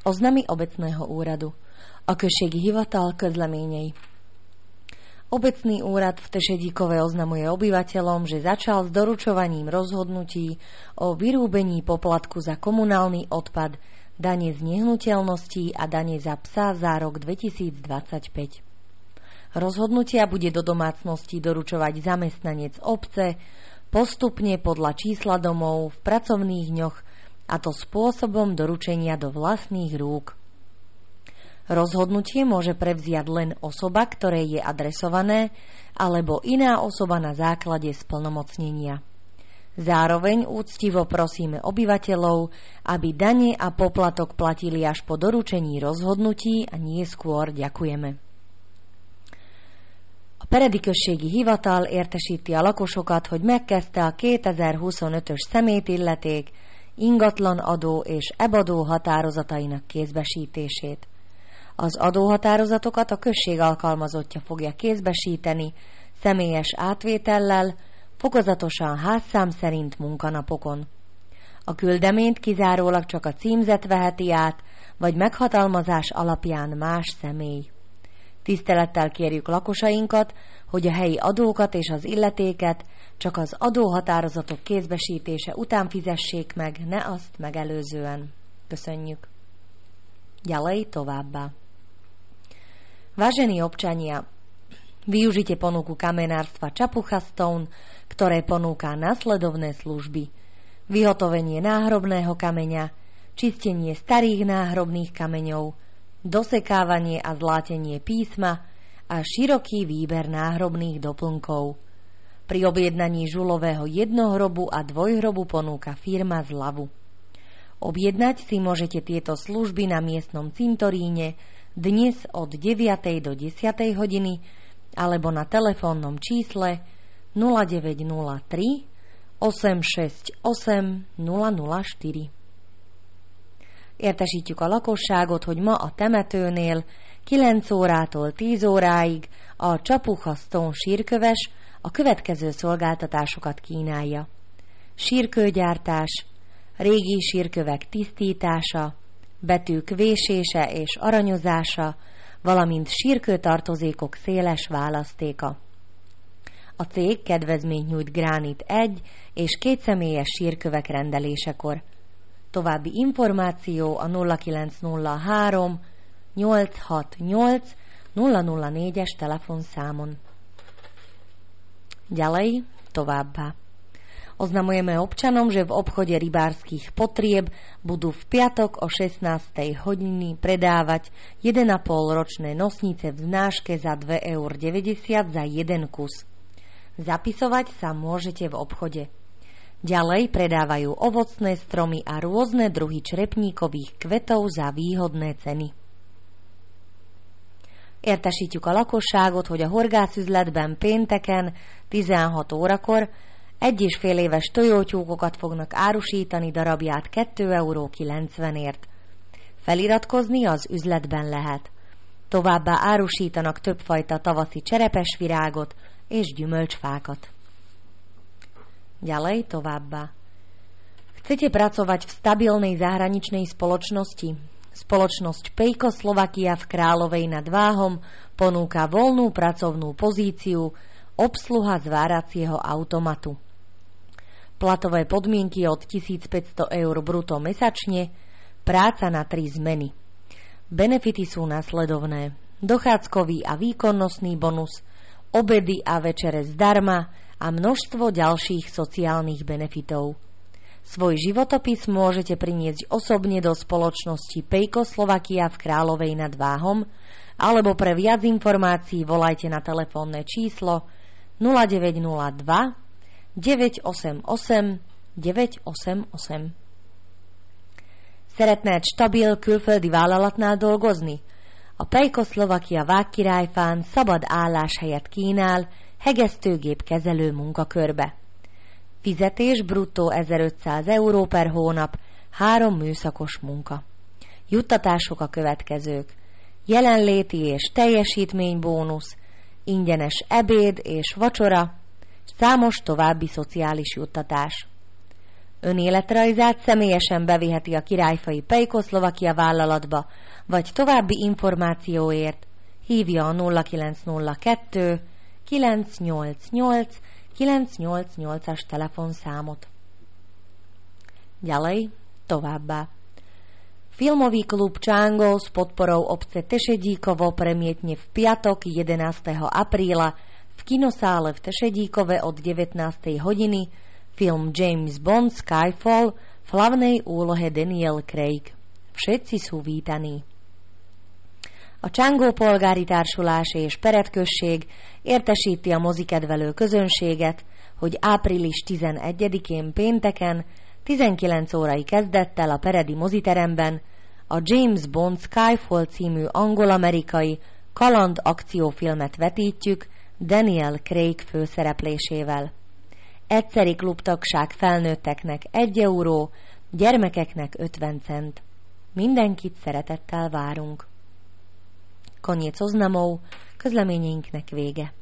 Oznamy obecného úradu. A községi hivatal közleményei. Obecný úrad v Tešedíkove oznamuje obyvateľom, že začal s doručovaním rozhodnutí o vyrúbení poplatku za komunálny odpad, dane z nehnuteľností a dane za psa za rok 2025. Rozhodnutia bude do domácnosti doručovať zamestnanec obce postupne podľa čísla domov v pracovných dňoch, a to spôsobom doručenia do vlastných rúk. Rozhodnutie môže prevziať len osoba, ktorej je adresované, alebo iná osoba na základe splnomocnenia. Zároveň úctivo prosíme obyvateľov, aby dane a poplatok platili až po doručení rozhodnutí a nie skôr. Ďakujeme. A perediközségi hivatal értesíti a lakosokat, hogy megkezdte a 2025-ös szemétilleték, ingatlanadó és ebadó határozatainak kézbesítését. Az adóhatározatokat a község alkalmazottja fogja kézbesíteni, személyes átvétellel, fokozatosan házszám szerint munkanapokon. A küldeményt kizárólag csak a címzet veheti át, vagy meghatalmazás alapján más személy. Tisztelettel kérjük lakosainkat, hogy a helyi adókat és az illetéket csak az adóhatározatok kézbesítése után fizessék meg, ne azt megelőzően. Köszönjük. Ďalej továbbá. Vážení občania, využite ponuku kamenárstva Čapucha Stone, ktoré ponúka nasledovné služby: vyhotovenie náhrobného kameňa, čistenie starých náhrobných kameňov, dosekávanie a zlátenie písma a široký výber náhrobných doplnkov. Pri objednaní žulového jednohrobu a dvojhrobu ponúka firma Zlavu. Objednať si môžete tieto služby na miestnom cintoríne dnes od 9. do 10. hodiny alebo na telefónnom čísle 0903 868 004. Értesítjük a lakosságot, hogy ma a temetőnél 9 órától 10 óráig a Csapucha Stone sírköves a következő szolgáltatásokat kínálja: sírkőgyártás, régi sírkövek tisztítása, betűk vésése és aranyozása, valamint sírkőtartozékok széles választéka. A cég kedvezményt nyújt gránit 1 és 2 személyes sírkövek rendelésekor. További információ a 0903 868 004-es telefonszámon. Ďalej továbbá. Oznamujeme občanom, že v obchode rybárskych potrieb budú v piatok o 16. hodiny predávať 1,5 ročné nosnice v znáške za 2,90 € za jeden kus. Zapisovať sa môžete v obchode. Ďalej predávajú ovocné stromy a rôzne druhy črepníkových kvetov za výhodné ceny. Értesítjük a lakosságot, hogy a horgászüzletben pénteken 16 órakor 1,5 éves tojótyúkokat fognak árusítani darabját 2,90 €-ért. Feliratkozni az üzletben lehet. Továbbá árusítanak többfajta tavaszi cserepesvirágot és gyümölcsfákat. Ďalej továbbá. Chcete pracovať v stabilnej zahraničnej spoločnosti? Spoločnosť Pejko Slovakia v Královej nad Váhom ponúka voľnú pracovnú pozíciu obsluha zváracieho automatu. Platové podmienky od 1500 € brutto mesačne, práca na 3 zmeny. Benefity sú nasledovné: dochádzkový a výkonnostný bonus, obedy a večere zdarma a množstvo ďalších sociálnych benefitov. Svoj životopis môžete priniesť osobne do spoločnosti Pejko Slovakia v Královej nad Váhom alebo pre viac informácií volajte na telefónne číslo 0902 988 988. Szeretne egy stabil külföldi vállalatnál dolgozni? A Pejko Slovakia Vágkirályfán szabad álláshelyet kínál hegesztőgép kezelő munkakörbe. Fizetés bruttó 1500 € per hónap, 3 műszakos munka. Juttatások a következők: jelenléti és teljesítménybónusz, ingyenes ebéd és vacsora, számos további szociális juttatás. Önéletrajzát személyesen beviheti a Királyfai Pejkoszlovakia vállalatba, vagy további információért hívja a 0902 988 988-as telefonszámot. Ďalej, továbbá. Filmový klub Čángol s podporou obce Tešedíkovo premietne v piatok 11. apríla v kinosále v Tešedíkove od 19. hodiny film James Bond Skyfall v hlavnej úlohe Daniel Craig. Všetci sú vítaní. A Csángó Polgári Társulás és Pered község értesíti a mozikedvelő közönséget, hogy április 11-én pénteken 19 órai kezdettel a peredi moziteremben a James Bond Skyfall című angol-amerikai kaland akciófilmet vetítjük Daniel Craig főszereplésével. Egyszeri klubtagság felnőtteknek 1 euró, gyermekeknek 50 cent. Mindenkit szeretettel várunk. Koniec oznamov, közleményeinknek vége.